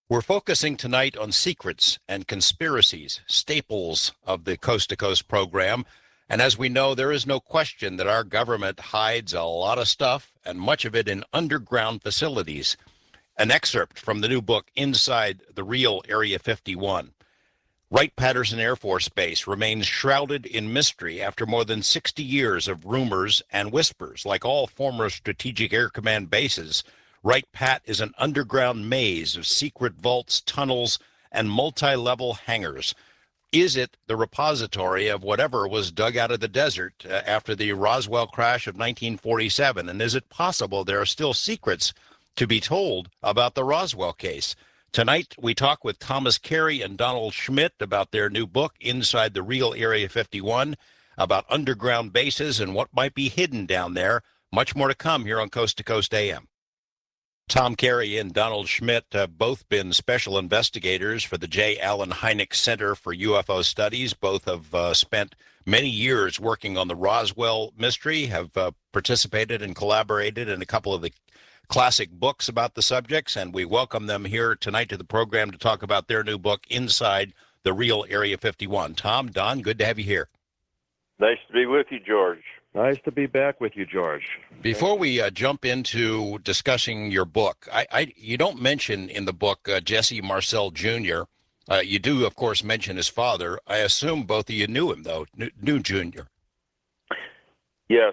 We're focusing tonight on secrets and conspiracies, staples of the Coast to Coast program. And as we know, there is no question that our government hides a lot of stuff, and much of it in underground facilities. An excerpt from the new book, Inside the Real Area 51. Wright-Patterson Air Force Base remains shrouded in mystery after more than 60 years of rumors and whispers. Like all former Strategic Air Command bases, Wright-Pat is an underground maze of secret vaults, tunnels, and multi-level hangars. Is it the repository of whatever was dug out of the desert after the Roswell crash of 1947? And is it possible there are still secrets to be told about the Roswell case? Tonight, we talk with Thomas Carey and Donald Schmitt about their new book, Inside the Real Area 51, about underground bases and what might be hidden down there. Much more to come here on Coast to Coast AM. Tom Carey and Donald Schmitt have both been special investigators for the J. Allen Hynek Center for UFO Studies. Both have spent many years working on the Roswell mystery, have participated and collaborated in a couple of the classic books about the subjects, and we welcome them here tonight to the program to talk about their new book, Inside the Real Area 51. Tom, Don, good to have you here. Nice to be with you, George. Nice to be back with you, George. Before we jump into discussing your book, you don't mention in the book Jesse Marcel Jr. You do, of course, mention his father. I assume both of you knew him, though, knew Jr. Yes,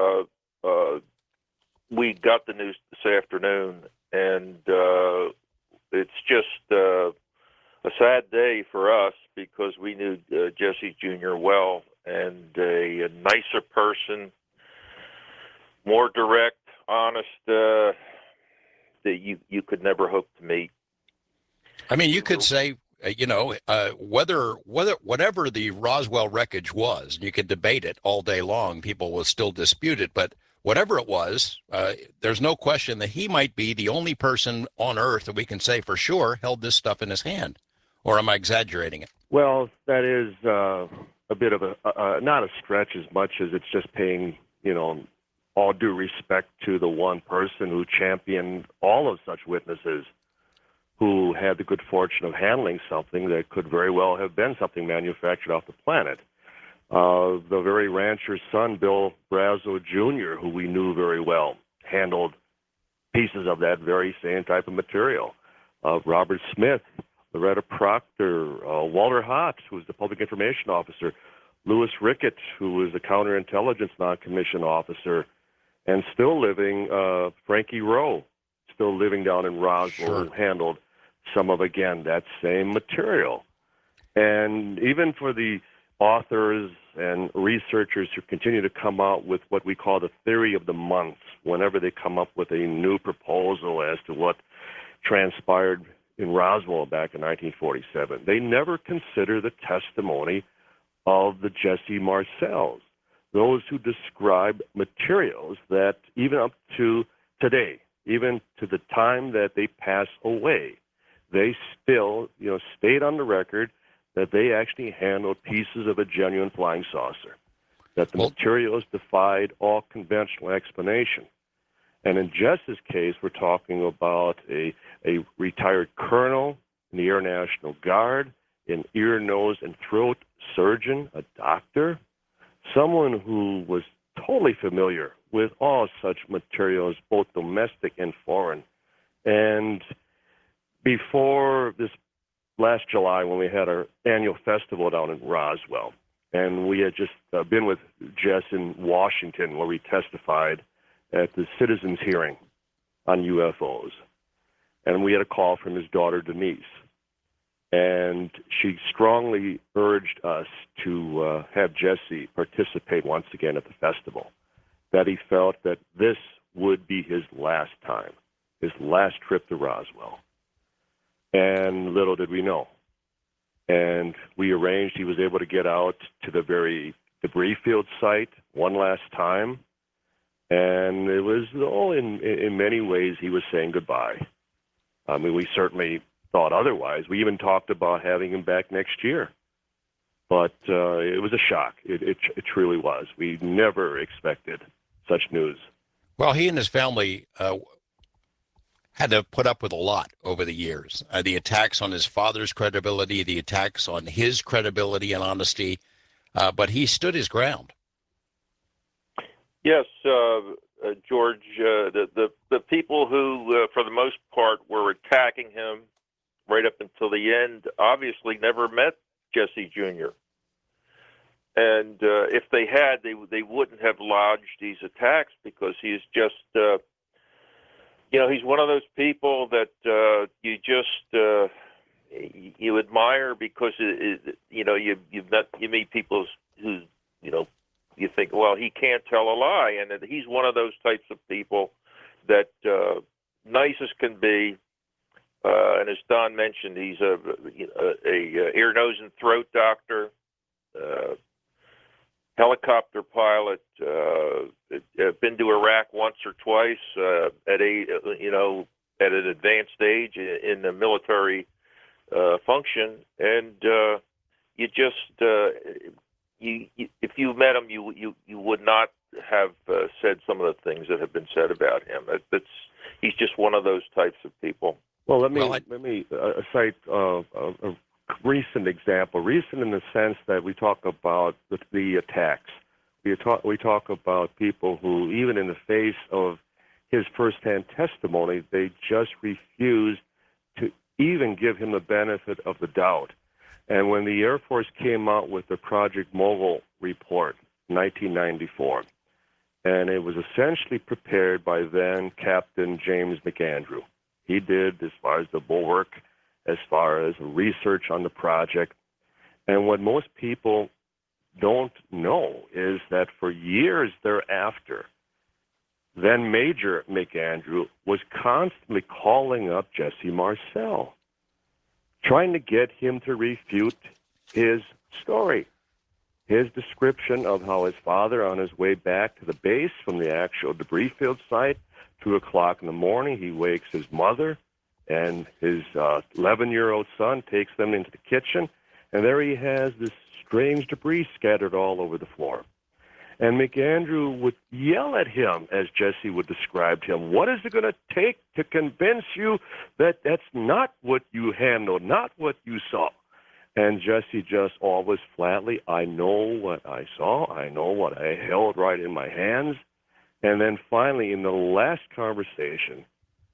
we got the news this afternoon, and it's just a sad day for us because we knew Jesse Jr. well, and a nicer person, more direct, honest, that you could never hope to meet. I mean, you could say, whatever the Roswell wreckage was, you could debate it all day long. People will still dispute it, but whatever it was, there's no question that he might be the only person on Earth that we can say for sure held this stuff in his hand. Or am I exaggerating it? Well, that is a bit of not a stretch as much as it's just paying, all due respect to the one person who championed all of such witnesses who had the good fortune of handling something that could very well have been something manufactured off the planet. The very rancher's son, Bill Brazo Jr., who we knew very well, handled pieces of that very same type of material. Robert Smith, Loretta Proctor, Walter Haas, who was the public information officer, Louis Rickett, who was the counterintelligence non-commissioned officer, and still living, Frankie Rowe, still living down in Roswell, who handled some of, again, that same material. And even for the authors and researchers who continue to come out with what we call the theory of the month, whenever they come up with a new proposal as to what transpired in Roswell back in 1947, they never consider the testimony of the Jesse Marcels, those who describe materials that even up to today, even to the time that they pass away, they still, state on the record that they actually handled pieces of a genuine flying saucer, that the materials defied all conventional explanation. And in Jess's case, we're talking about a retired colonel in the Air National Guard, an ear, nose, and throat surgeon, a doctor, someone who was totally familiar with all such materials, both domestic and foreign. And before this last July, when we had our annual festival down in Roswell, and we had just been with Jess in Washington, where we testified at the citizens' hearing on UFOs. And we had a call from his daughter, Denise. And she strongly urged us to have Jesse participate once again at the festival, that he felt that this would be his last time, his last trip to Roswell. And little did we know. And we arranged, he was able to get out to the very debris field site one last time. And it was, in many ways, he was saying goodbye. I mean, we certainly thought otherwise. We even talked about having him back next year. But it was a shock. It truly was. We never expected such news. Well, he and his family had to put up with a lot over the years. The attacks on his father's credibility, the attacks on his credibility and honesty, but he stood his ground. Yes, George. The people who, for the most part, were attacking him right up until the end, obviously never met Jesse Jr. And if they had, they wouldn't have lodged these attacks, because he's just, he's one of those people that you just you admire, because you meet people who you think, well, he can't tell a lie, and he's one of those types of people that nice as can be. And as Don mentioned, he's a ear, nose, and throat doctor, helicopter pilot. Been to Iraq once or twice at an advanced age in the military function, and you just if you met him, you would not have said some of the things that have been said about him. He's just one of those types of people. Well, let me cite a recent example. Recent in the sense that we talk about the attacks. We talk about people who, even in the face of his firsthand testimony, they just refused to even give him the benefit of the doubt. And when the Air Force came out with the Project Mogul report in 1994, and it was essentially prepared by then Captain James McAndrew. He did as far as the bulwark, as far as research on the project. And what most people don't know is that for years thereafter, then Major McAndrew was constantly calling up Jesse Marcel, trying to get him to refute his story, his description of how his father, on his way back to the base from the actual debris field site, 2 o'clock in the morning, he wakes his mother and his 11-year-old son, takes them into the kitchen, and there he has this strange debris scattered all over the floor. And McAndrew would yell at him, as Jesse would describe him, what is it going to take to convince you that that's not what you handled, not what you saw? And Jesse just always flatly, I know what I saw, I know what I held right in my hands. And then finally, in the last conversation,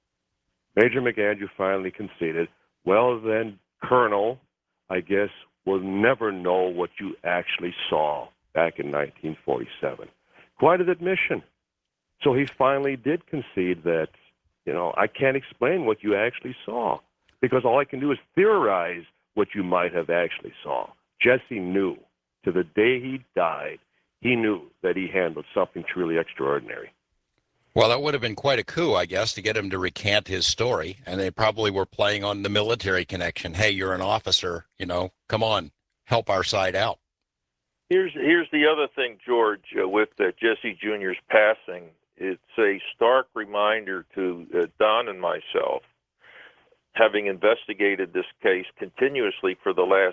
Major McAndrew finally conceded, well then, Colonel, I guess we'll never know what you actually saw back in 1947. Quite an admission. So he finally did concede that, I can't explain what you actually saw, because all I can do is theorize what you might have actually saw. Jesse knew, to the day he died, he knew that he handled something truly extraordinary. Well, that would have been quite a coup, I guess, to get him to recant his story. And they probably were playing on the military connection. Hey, you're an officer, come on, help our side out. Here's the other thing, George, with Jesse Jr.'s passing. It's a stark reminder to Don and myself, having investigated this case continuously for the last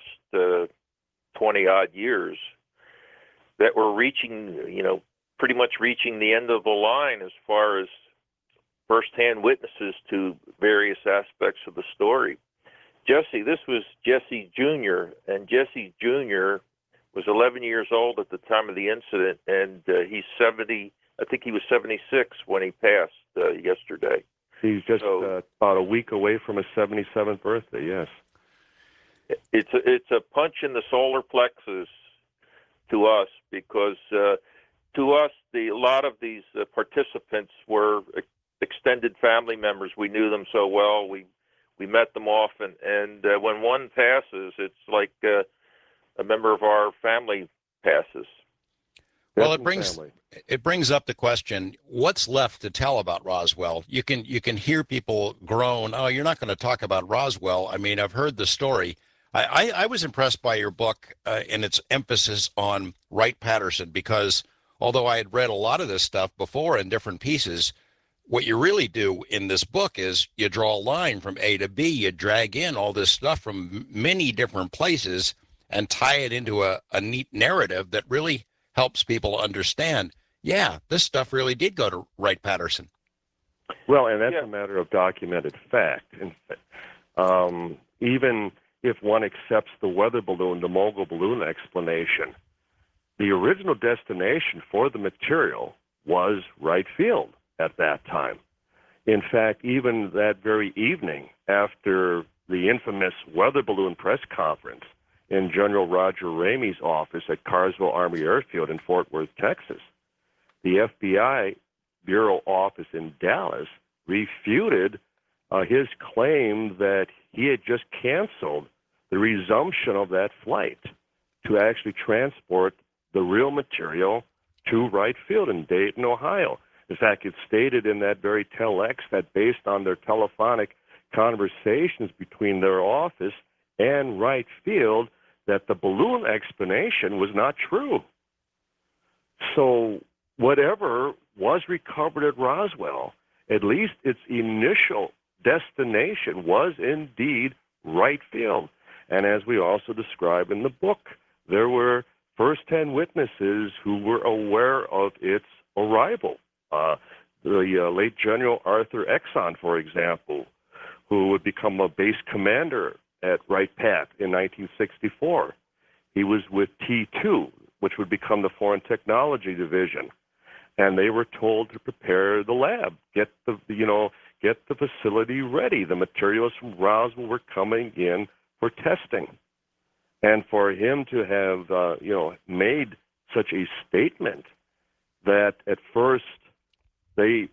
20-odd years, that we're reaching, pretty much reaching the end of the line as far as firsthand witnesses to various aspects of the story. This was Jesse Jr., and Jesse Jr. was 11 years old at the time of the incident, and he's 70. I think he was 76 when he passed yesterday. He's just about a week away from his 77th birthday, yes. It's a punch in the solar plexus to us, because to us, a lot of these participants were extended family members. We knew them so well. We met them often, and when one passes, it's like a member of our family passes. Well, it brings up the question: what's left to tell about Roswell? You can hear people groan, "Oh, you're not going to talk about Roswell." I mean, I've heard the story. I was impressed by your book and its emphasis on Wright-Patterson, because although I had read a lot of this stuff before in different pieces, what you really do in this book is you draw a line from A to B. You drag in all this stuff from many different places and tie it into a neat narrative that really helps people understand, yeah, this stuff really did go to Wright-Patterson. Well, and that's a matter of documented fact. Even if one accepts the weather balloon, the mogul balloon explanation, the original destination for the material was Wright Field at that time. In fact, even that very evening after the infamous weather balloon press conference in General Roger Ramey's office at Carsville Army Airfield in Fort Worth, Texas, the FBI Bureau office in Dallas refuted his claim that he had just canceled the resumption of that flight to actually transport the real material to Wright Field in Dayton, Ohio. In fact, it stated in that very telex that based on their telephonic conversations between their office and Wright Field, that the balloon explanation was not true. So whatever was recovered at Roswell, at least its initial destination was indeed Wright Field. And as we also describe in the book, there were first-hand witnesses who were aware of its arrival. The late General Arthur Exon, for example, who would become a base commander at Wright-Patt in 1964. He was with T2, which would become the Foreign Technology Division. And they were told to prepare the lab, get the facility ready. The materials from Roswell were coming in for testing. And for him to have, made such a statement that at first they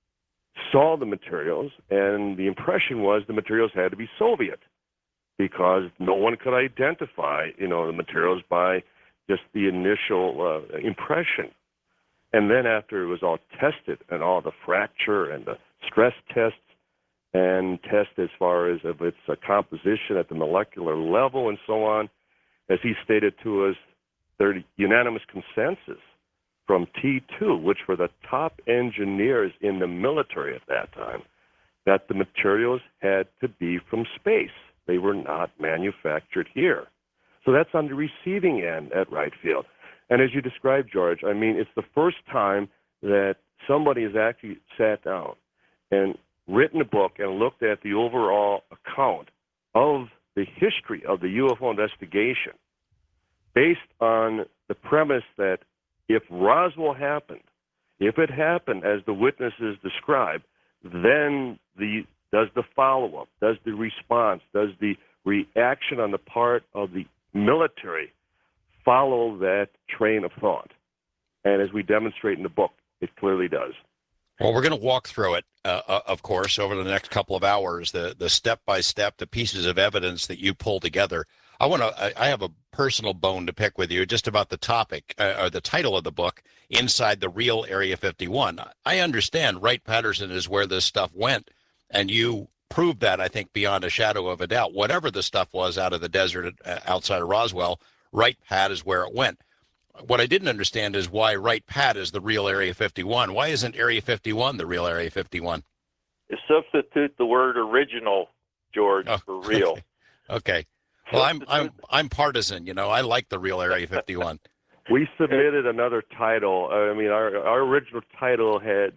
saw the materials and the impression was the materials had to be Soviet because no one could identify, the materials by just the initial impression. And then after it was all tested and all the fracture and the stress tests and tests as far as of its composition at the molecular level and so on, as he stated to us, there's unanimous consensus from T2, which were the top engineers in the military at that time, that the materials had to be from space. They were not manufactured here. So that's on the receiving end at Wright Field. And as you described, George, I mean, it's the first time that somebody has actually sat down and written a book and looked at the overall account of the history of the UFO investigation based on the premise that if Roswell happened, if it happened as the witnesses describe, then does the follow-up, does the response, does the reaction on the part of the military follow that train of thought? And as we demonstrate in the book, it clearly does. Well, we're going to walk through it, of course, over the next couple of hours, the step-by-step, the pieces of evidence that you pull together. I have a personal bone to pick with you just about the topic, or the title of the book, Inside the Real Area 51. I understand Wright-Patterson is where this stuff went, and you proved that, I think, beyond a shadow of a doubt. Whatever the stuff was out of the desert outside of Roswell, Wright-Pat is where it went. What I didn't understand is why Wright-Pat is the real Area 51. Why isn't Area 51 the real Area 51? You substitute the word original, George, for real. Okay. Well, I'm partisan. I like the real Area 51. We submitted another title. I mean, our original title had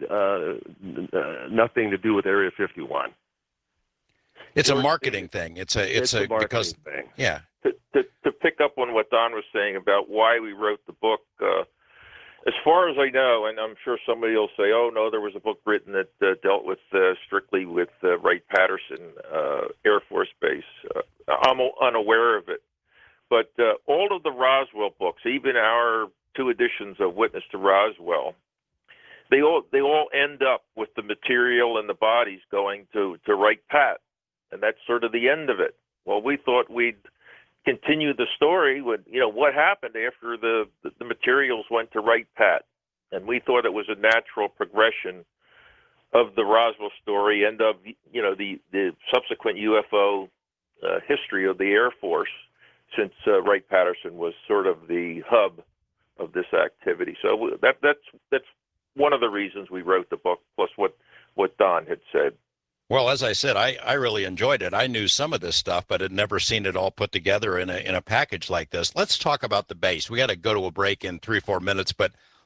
nothing to do with Area 51. It's a marketing thing. It's a marketing because thing. Yeah. To pick up on what Don was saying about why we wrote the book, as far as I know, and I'm sure somebody will say, "Oh no, there was a book written that dealt with strictly with Wright-Patterson Air Force Base." I'm unaware of it, but all of the Roswell books, even our 2 editions of Witness to Roswell, they all end up with the material and the bodies going to Wright-Patt, and that's sort of the end of it. Well, we thought we'd continue the story with, what happened after the materials went to Wright-Patt, and we thought it was a natural progression of the Roswell story and of the subsequent UFO history of the Air Force, since Wright-Patterson was sort of the hub of this activity. So that's one of the reasons we wrote the book, plus what Don had said. Well, as I said, I really enjoyed it. I knew some of this stuff, but had never seen it all put together in a package like this. Let's talk about the base. We got to go to a break in 3 or 4 minutes, but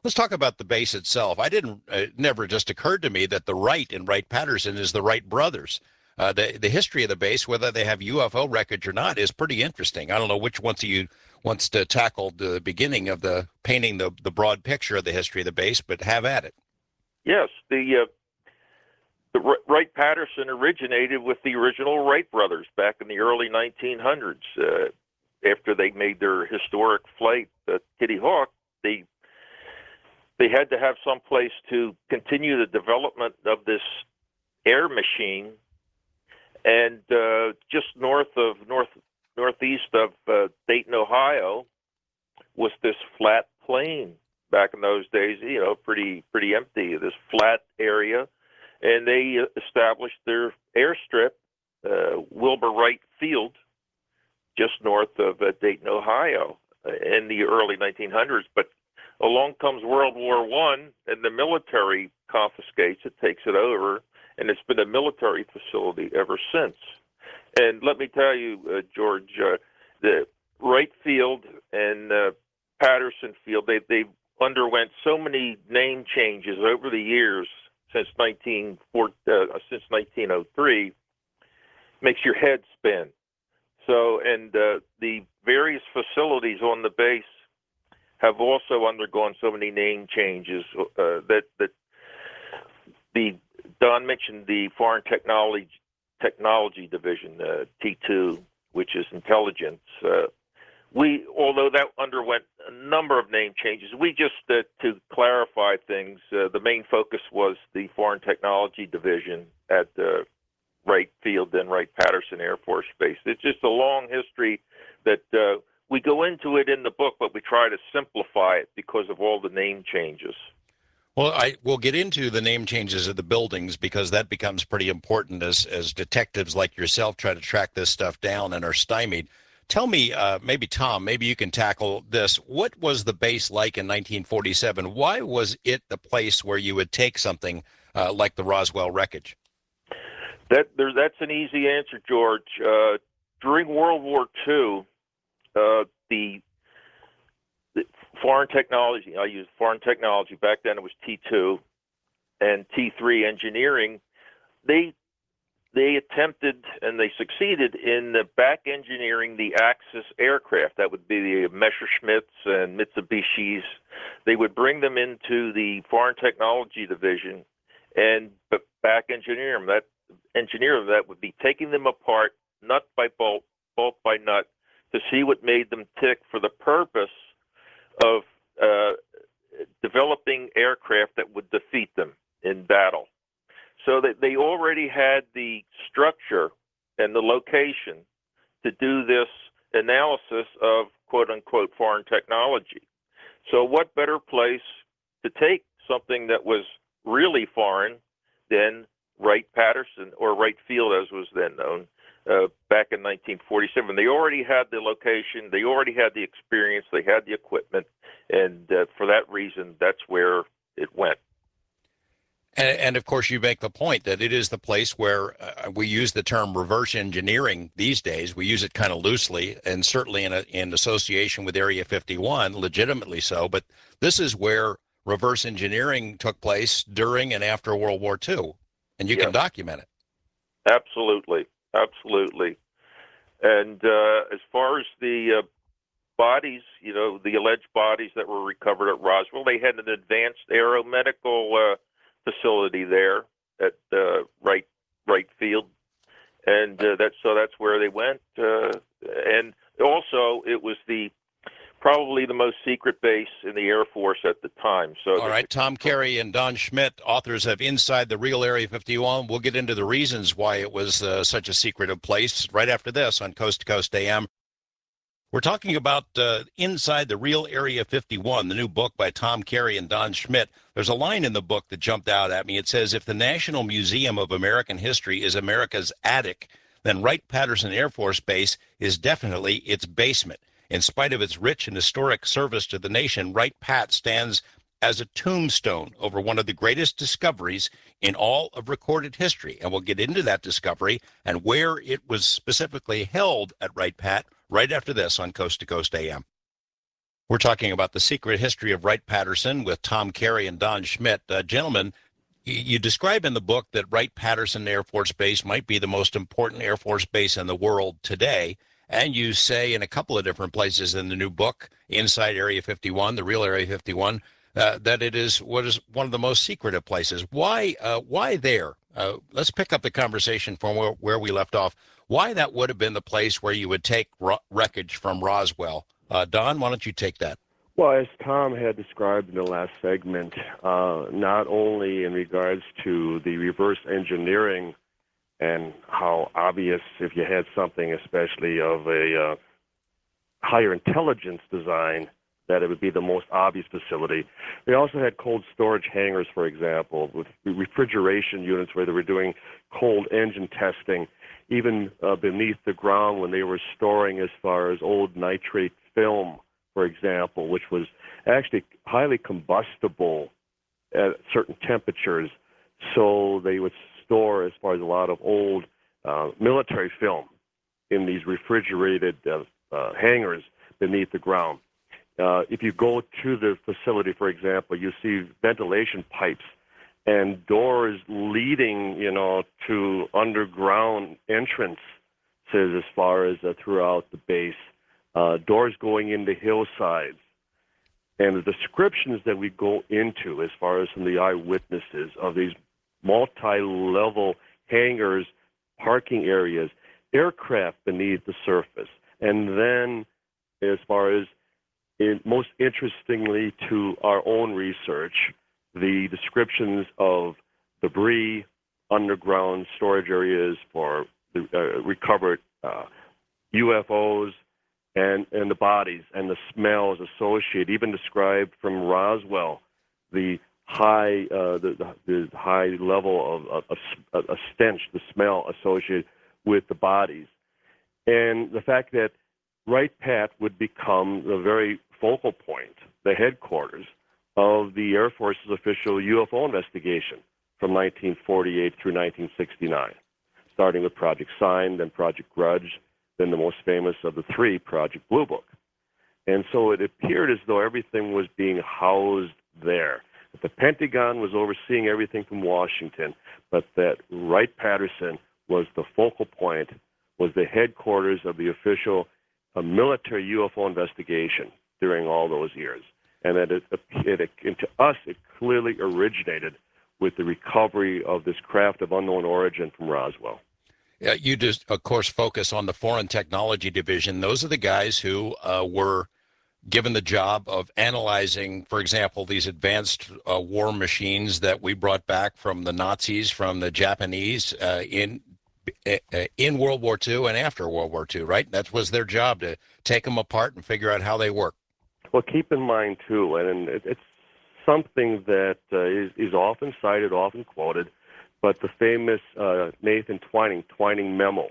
Let's talk about the base itself. It never just occurred to me that the Wright in Wright-Patterson is the Wright brothers. The history of the base, whether they have UFO wreckage or not, is pretty interesting. I don't know which one of you wants to tackle the beginning of the painting the broad picture of the history of the base, but have at it. Yes, the Wright-Patterson originated with the original Wright brothers back in the early 1900s. After they made their historic flight at Kitty Hawk, they had to have some place to continue the development of this air machine. And just northeast of Dayton, Ohio, was this flat plain. Back in those days, pretty empty. This flat area, and they established their airstrip, Wilbur Wright Field, just north of Dayton, Ohio, in the early 1900s. But along comes World War I, and the military confiscates it, takes it over, and it's been a military facility ever since. And let me tell you, George, the Wright Field and Patterson Field, they underwent so many name changes over the years since 1903, makes your head spin. So, and the various facilities on the base have also undergone so many name changes that Don mentioned the Foreign Technology Division, T2, which is intelligence. Although that underwent a number of name changes, we just, to clarify things, the main focus was the Foreign Technology Division at Wright Field and Wright-Patterson Air Force Base. It's just a long history that we go into it in the book, but we try to simplify it because of all the name changes. Well, we'll get into the name changes of the buildings because that becomes pretty important as detectives like yourself try to track this stuff down and are stymied. Tell me, maybe Tom, maybe you can tackle this. What was the base like in 1947? Why was it the place where you would take something like the Roswell wreckage? That's an easy answer, George. During World War II, the foreign technology, I use foreign technology, back then it was T2 and T3 engineering, they attempted and they succeeded in back engineering the Axis aircraft. That would be the Messerschmitts and Mitsubishis. They would bring them into the Foreign Technology Division and back engineer them. That would be taking them apart, nut by bolt, bolt by nut, to see what made them tick for the purpose of developing aircraft that would defeat them in battle. So that they already had the structure and the location to do this analysis of quote-unquote foreign technology. So what better place to take something that was really foreign than Wright-Patterson, or Wright Field as was then known, back in 1947. They already had the location, they already had the experience, they had the equipment, and for that reason, that's where it went. And of course, you make the point that it is the place where we use the term reverse engineering these days. We use it kind of loosely, and certainly in association with Area 51, legitimately so. But this is where reverse engineering took place during and after World War II, and you can document it. Absolutely, absolutely. And as far as the bodies, the alleged bodies that were recovered at Roswell, they had an advanced aeromedical facility there at Wright Field, and that's where they went. And also, it was probably the most secret base in the Air Force at the time. So, all right, Tom Carey and Don Schmitt, authors of Inside the Real Area 51. We'll get into the reasons why it was such a secretive place right after this on Coast to Coast AM. We're talking about Inside the Real Area 51, the new book by Tom Carey and Don Schmitt. There's a line in the book that jumped out at me. It says, if the National Museum of American History is America's attic, then Wright-Patterson Air Force Base is definitely its basement. In spite of its rich and historic service to the nation, Wright-Pat stands as a tombstone over one of the greatest discoveries in all of recorded history. And we'll get into that discovery and where it was specifically held at Wright-Pat right after this on Coast to Coast AM. We're talking about the secret history of Wright-Patterson with Tom Carey and Don Schmidt. Gentlemen, you describe in the book that Wright-Patterson Air Force Base might be the most important Air Force base in the world today. And you say in a couple of different places in the new book, Inside Area 51, the real Area 51, that it is what is one of the most secretive places. Why there? Let's pick up the conversation from where we left off. Why that would have been the place where you would take wreckage from Roswell. Don, why don't you take that? Well, as Tom had described in the last segment, not only in regards to the reverse engineering and how obvious, if you had something especially of a higher intelligence design, that it would be the most obvious facility. They also had cold storage hangars, for example, with refrigeration units where they were doing cold engine testing, even beneath the ground when they were storing as far as old nitrate film, for example, which was actually highly combustible at certain temperatures. So they would store as far as a lot of old military film in these refrigerated hangars beneath the ground. If you go to the facility, for example, you see ventilation pipes and doors leading, to underground entrances as far as throughout the base. Doors going into hillsides. And the descriptions that we go into as far as from the eyewitnesses of these multi-level hangars, parking areas, aircraft beneath the surface. And then as far as, most interestingly to our own research, the descriptions of debris, underground storage areas for the recovered UFOs, and the bodies and the smells associated, even described from Roswell, the high the high level of a stench, the smell associated with the bodies, and the fact that Wright-Pat would become the very focal point, the headquarters of the Air Force's official UFO investigation from 1948 through 1969, starting with Project Sign, then Project Grudge, then the most famous of the three, Project Blue Book. And so it appeared as though everything was being housed there. That the Pentagon was overseeing everything from Washington, but that Wright-Patterson was the focal point, was the headquarters of the official military UFO investigation during all those years. And that and to us, it clearly originated with the recovery of this craft of unknown origin from Roswell. You just, of course, focus on the Foreign Technology Division. Those are the guys who were given the job of analyzing, for example, these advanced war machines that we brought back from the Nazis, from the Japanese in World War II and after World War II, right? That was their job, to take them apart and figure out how they work. Well, keep in mind, too, and it's something that is often cited, often quoted, but the famous Nathan Twining memo,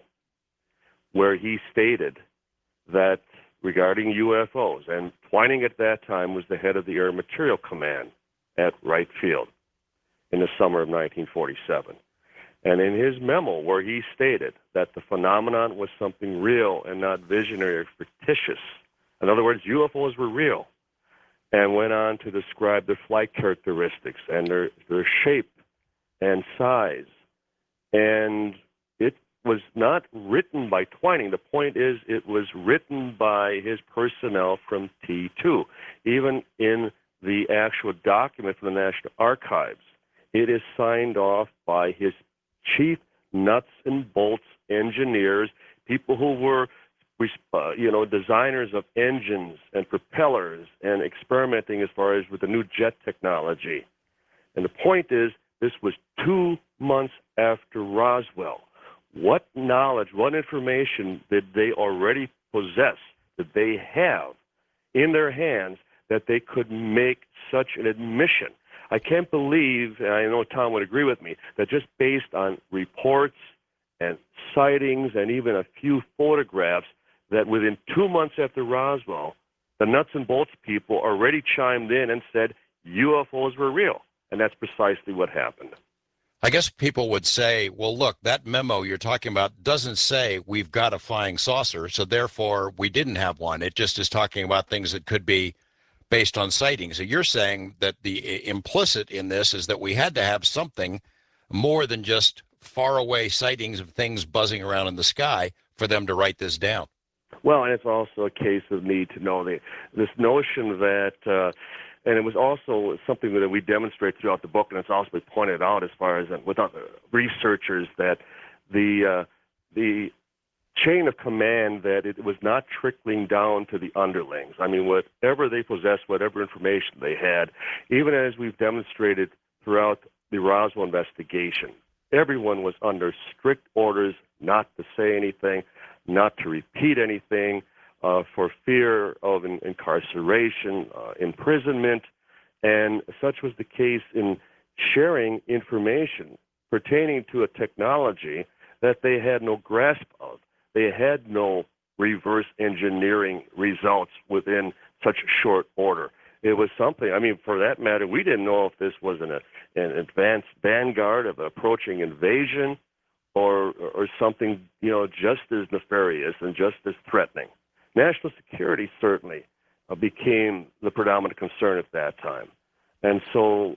where he stated that regarding UFOs, and Twining at that time was the head of the Air Material Command at Wright Field in the summer of 1947. And in his memo, where he stated that the phenomenon was something real and not visionary or fictitious, in other words, UFOs were real, and went on to describe their flight characteristics and their shape and size. And it was not written by Twining. The point is, it was written by his personnel from T2. Even in the actual document from the National Archives, it is signed off by his chief nuts and bolts engineers, people who were designers of engines and propellers and experimenting as far as with the new jet technology. And the point is, this was 2 months after Roswell. What knowledge, what information did they already possess, did they have in their hands that they could make such an admission? I can't believe, and I know Tom would agree with me, that just based on reports and sightings and even a few photographs, that within 2 months after Roswell, the nuts and bolts people already chimed in and said UFOs were real. And that's precisely what happened. I guess people would say, well, look, that memo you're talking about doesn't say we've got a flying saucer, so therefore we didn't have one. It just is talking about things that could be based on sightings. So you're saying that the implicit in this is that we had to have something more than just far away sightings of things buzzing around in the sky for them to write this down. Well, and it's also a case of need to know this notion that, and it was also something that we demonstrate throughout the book, and it's also been pointed out as far as with other researchers that the chain of command, that it was not trickling down to the underlings. I mean, whatever they possessed, whatever information they had, even as we've demonstrated throughout the Roswell investigation, everyone was under strict orders not to say anything, not to repeat anything, for fear of incarceration, imprisonment, and such was the case in sharing information pertaining to a technology that they had no grasp of. They had no reverse engineering results within such short order. It was something, I mean, for that matter, we didn't know if this was an advanced vanguard of an approaching invasion or something, just as nefarious and just as threatening. National security certainly became the predominant concern at that time. And so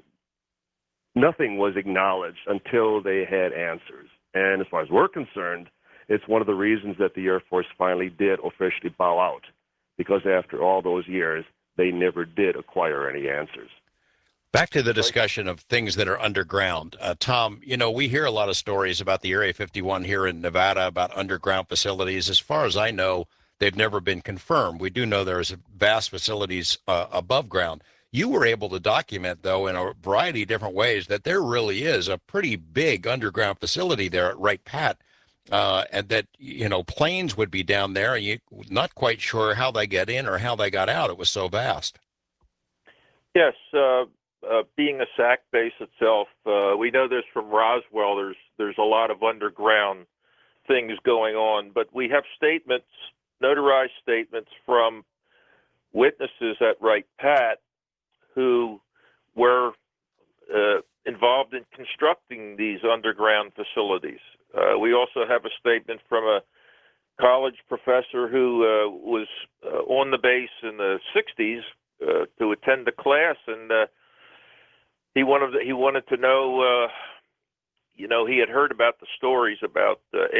nothing was acknowledged until they had answers. And as far as we're concerned, it's one of the reasons that the Air Force finally did officially bow out, because after all those years, they never did acquire any answers. Back to the discussion of things that are underground. Tom, we hear a lot of stories about the Area 51 here in Nevada, about underground facilities. As far as I know, they've never been confirmed. We do know there's vast facilities above ground. You were able to document, though, in a variety of different ways that there really is a pretty big underground facility there at Wright Pat, and that, planes would be down there, and you're not quite sure how they get in or how they got out. It was so vast. Yes, being a SAC base itself, we know this from Roswell. There's a lot of underground things going on, but we have statements, notarized statements from witnesses at Wright Pat who were involved in constructing these underground facilities. We also have a statement from a college professor who was on the base in the 60s to attend the class, and he wanted to know, he had heard about the stories about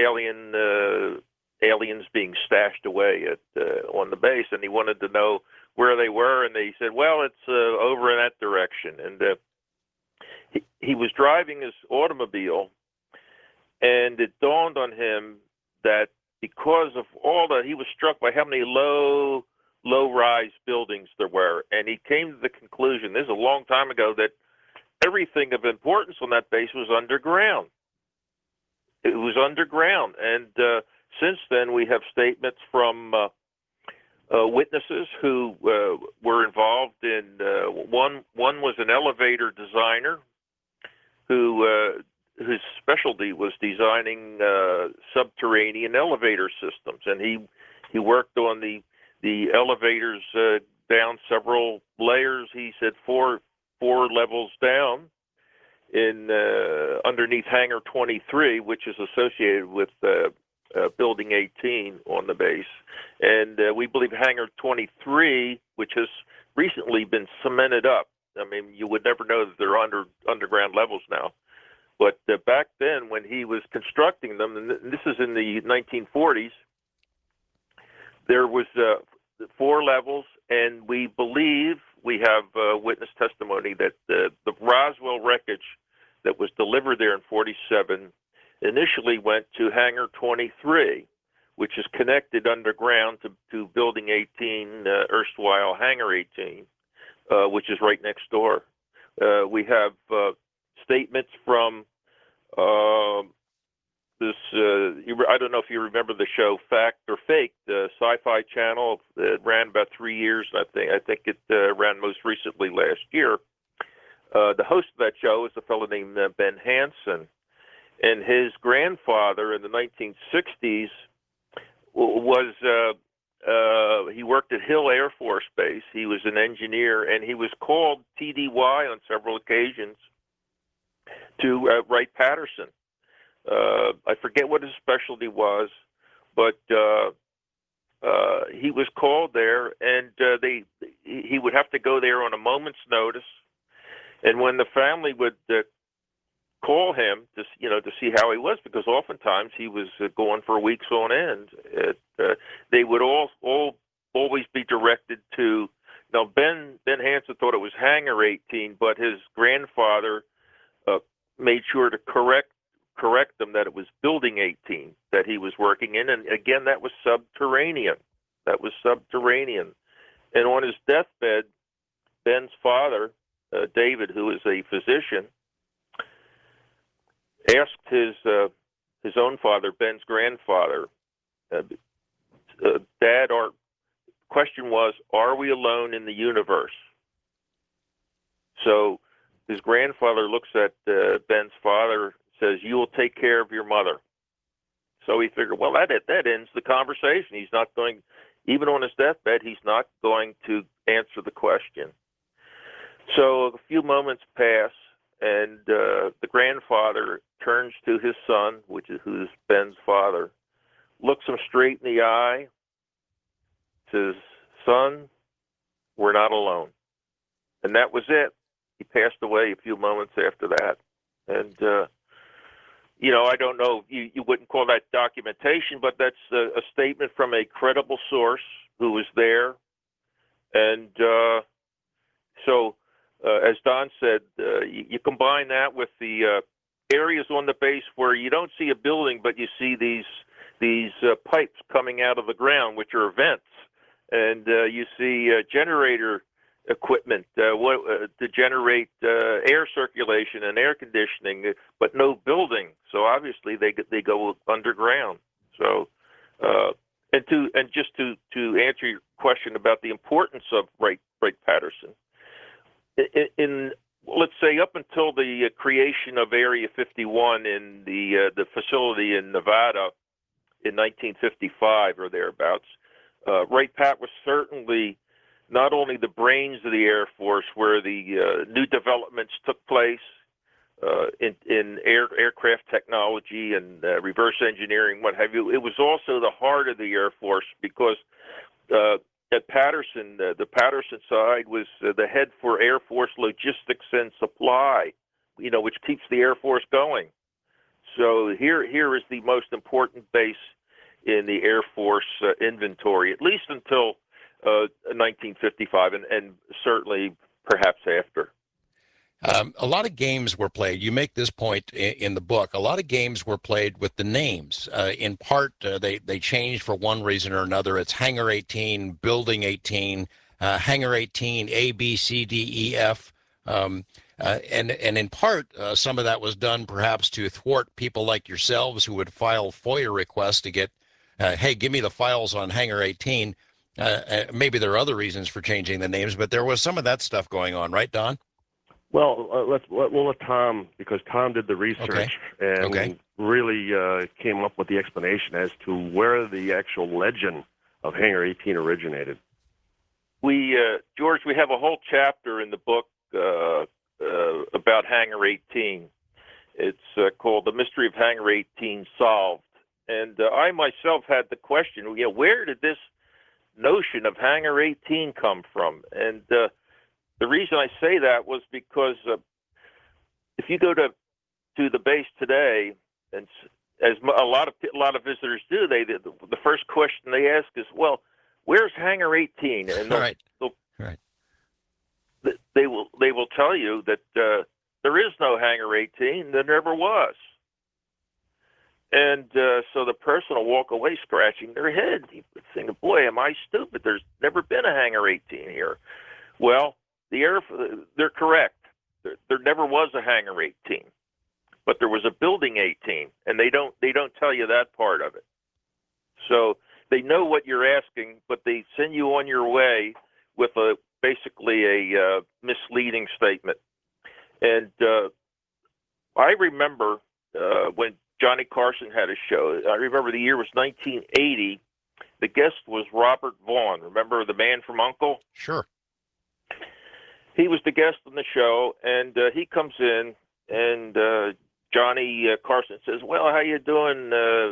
aliens being stashed away on the base, and he wanted to know where they were, and they said, well, it's over in that direction. And he was driving his automobile, and it dawned on him that because of he was struck by how many low-rise buildings there were, and he came to the conclusion, this is a long time ago, that everything of importance on that base was underground. It was underground, and since then we have statements from witnesses who were involved in. One was an elevator designer whose specialty was designing subterranean elevator systems, and he worked on the elevators down several layers. He said four levels down in underneath Hangar 23, which is associated with Building 18 on the base. And we believe Hangar 23, which has recently been cemented up. I mean, you would never know that they're underground levels now. But back then, when he was constructing them, and this is in the 1940s, there was 4 levels, and we believe we have witness testimony that the Roswell wreckage that was delivered there in 47 initially went to Hangar 23, which is connected underground to Building 18, erstwhile Hangar 18, which is right next door. We have statements from this, I don't know if you remember the show Fact or Fake, the Sci-Fi Channel. It ran about 3 years, I think it ran most recently last year. The host of that show is a fellow named Ben Hansen, and his grandfather in the 1960s was he worked at Hill Air Force Base. He was an engineer, and he was called TDY on several occasions to Wright-Patterson. I forget what his specialty was, but he was called there, and he would have to go there on a moment's notice. And when the family would call him to see how he was, because oftentimes he was gone for weeks on end, they would always be directed to. Now Ben Hansen thought it was Hangar 18, but his grandfather made sure to correct them that it was Building 18 that he was working in, and again that was subterranean. And on his deathbed, Ben's father, David, who is a physician, asked his own father, Ben's grandfather, Dad, our question was, are we alone in the universe? So his grandfather looks at Ben's father, says, you will take care of your mother. So he figured, well, that ends the conversation. He's not going, even on his deathbed, he's not going to answer the question. So a few moments pass, and the grandfather turns to his son, who's Ben's father, looks him straight in the eye, says, son, we're not alone. And that was it. He passed away a few moments after that. And, I don't know, you wouldn't call that documentation, but that's a statement from a credible source who was there. And so, as Don said, you combine that with the areas on the base where you don't see a building, but you see these pipes coming out of the ground, which are vents. And you see generator equipment to generate air circulation and air conditioning, but no building. So obviously they go underground. So and just to answer your question about the importance of Wright-Patterson, in let's say up until the creation of Area 51 in the facility in Nevada in 1955 or thereabouts, Wright-Pat was certainly not only the brains of the Air Force, where the new developments took place in aircraft technology and reverse engineering, what have you. It was also the heart of the Air Force, because at Patterson, the Patterson side was the head for Air Force logistics and supply, which keeps the Air Force going. So here is the most important base in the Air Force inventory, at least until 1955, and certainly perhaps after. A lot of games were played. You make this point in the book. A lot of games were played with the names. In part, they changed for one reason or another. It's Hangar 18, Building 18, Hangar 18, A, B, C, D, E, F. And in part, some of that was done perhaps to thwart people like yourselves who would file FOIA requests to get, hey, give me the files on Hangar 18. Maybe there are other reasons for changing the names, but there was some of that stuff going on, right, Don? Well, we'll let Tom, because Tom did the research and really came up with the explanation as to where the actual legend of Hangar 18 originated. George, we have a whole chapter in the book about Hangar 18. It's called The Mystery of Hangar 18 Solved. And I myself had the question, where did this notion of Hangar 18 come from? And the reason I say that was because if you go to the base today, and as a lot of visitors do, the first question they ask is, well, where's Hangar 18? And they will tell you that there is no Hangar 18. There never was. And so the person will walk away scratching their head, thinking, boy, am I stupid? There's never been a Hangar 18 here. Well, they're correct. There never was a Hangar 18, but there was a Building 18, and they don't tell you that part of it. So they know what you're asking, but they send you on your way with basically a misleading statement. And I remember when Johnny Carson had a show. I remember the year was 1980. The guest was Robert Vaughn. Remember the man from U.N.C.L.E.? Sure. He was the guest on the show, and he comes in, and Johnny Carson says, well, how you doing,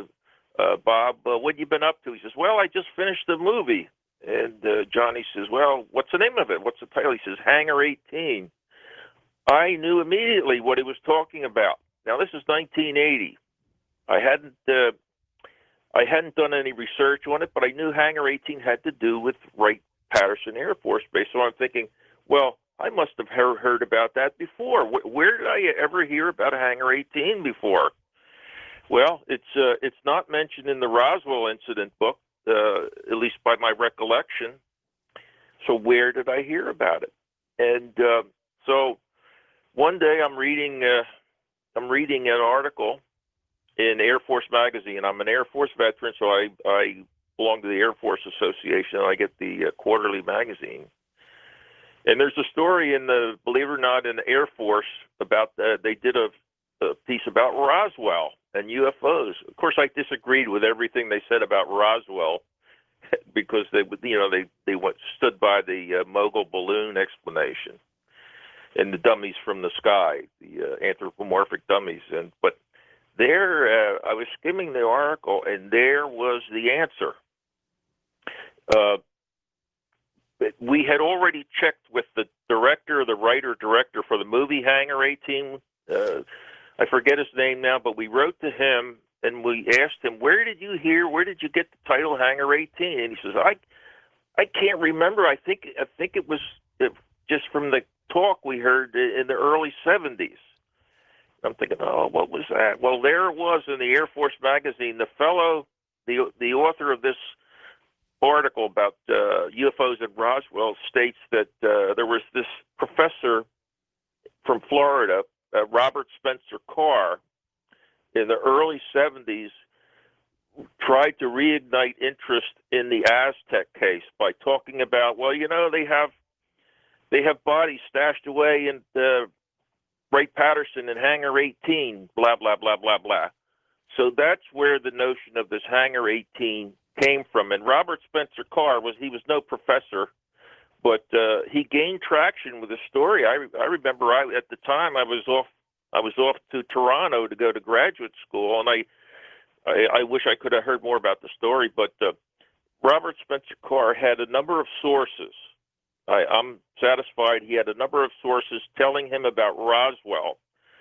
Bob, what you been up to? He says, well, I just finished the movie. And Johnny says, well, what's the name of it? What's the title? He says, Hangar 18. I knew immediately what he was talking about. Now, this is 1980. I hadn't done any research on it, but I knew Hangar 18 had to do with Wright-Patterson Air Force Base. So I'm thinking, well, I must have heard about that before. Where did I ever hear about Hangar 18 before? Well, it's not mentioned in the Roswell incident book, at least by my recollection. So where did I hear about it? And so one day I'm reading an article in Air Force Magazine. I'm an Air Force veteran, so I belong to the Air Force Association, and I get the quarterly magazine. And there's a story believe it or not, in the Air Force about they did a piece about Roswell and UFOs. Of course, I disagreed with everything they said about Roswell because they stood by the mogul balloon explanation and the dummies from the sky, the anthropomorphic dummies. But there, I was skimming the article, and there was the answer. We had already checked with the writer-director for the movie Hangar 18. I forget his name now, but we wrote to him and we asked him, where did you get the title Hangar 18? And he says, I can't remember. I think it was just from the talk we heard in the early 70s. I'm thinking, oh, what was that? Well, there it was in the Air Force Magazine. The author of this article about UFOs at Roswell states that there was this professor from Florida, Robert Spencer Carr, in the early 70s, tried to reignite interest in the Aztec case by talking about, well, they have bodies stashed away in Wright-Patterson in Hangar 18, blah, blah, blah, blah, blah. So that's where the notion of this Hangar 18 came from. And Robert Spencer Carr he was no professor, but he gained traction with the story. I remember at the time I was off to Toronto to go to graduate school, and I wish I could have heard more about the story. But Robert Spencer Carr had a number of sources. I'm satisfied he had a number of sources telling him about Roswell,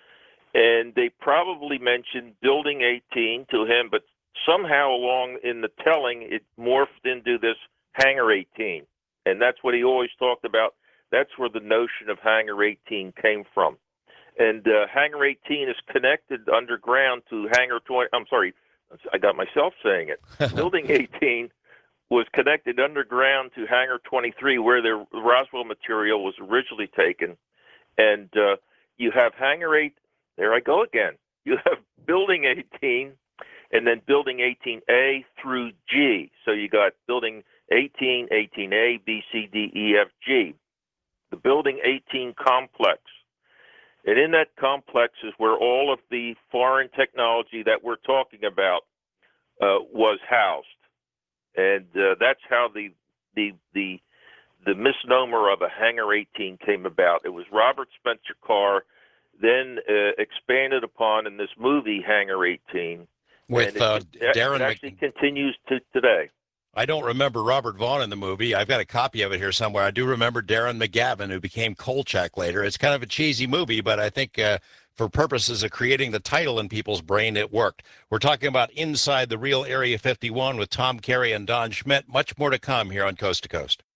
and they probably mentioned Building 18 to him, but somehow along in the telling, it morphed into this Hangar 18. And that's what he always talked about. That's where the notion of Hangar 18 came from. And Hangar 18 is connected underground to Hangar 20. I'm sorry, I got myself saying it. Building 18 was connected underground to Hangar 23, where the Roswell material was originally taken. And you have Hangar 8. There I go again. You have Building 18, and then Building 18A through G. So you got Building 18, 18A, B, C, D, E, F, G. The Building 18 complex. And in that complex is where all of the foreign technology that we're talking about was housed. And that's how the misnomer of a Hangar 18 came about. It was Robert Spencer Carr, then expanded upon in this movie Hangar 18. With Darren. It actually continues to today. I don't remember Robert Vaughn in the movie. I've got a copy of it here somewhere. I do remember Darren McGavin, who became Kolchak later. It's kind of a cheesy movie, but I think for purposes of creating the title in people's brain, it worked. We're talking about Inside the Real Area 51 with Tom Carey and Don Schmitt. Much more to come here on Coast to Coast.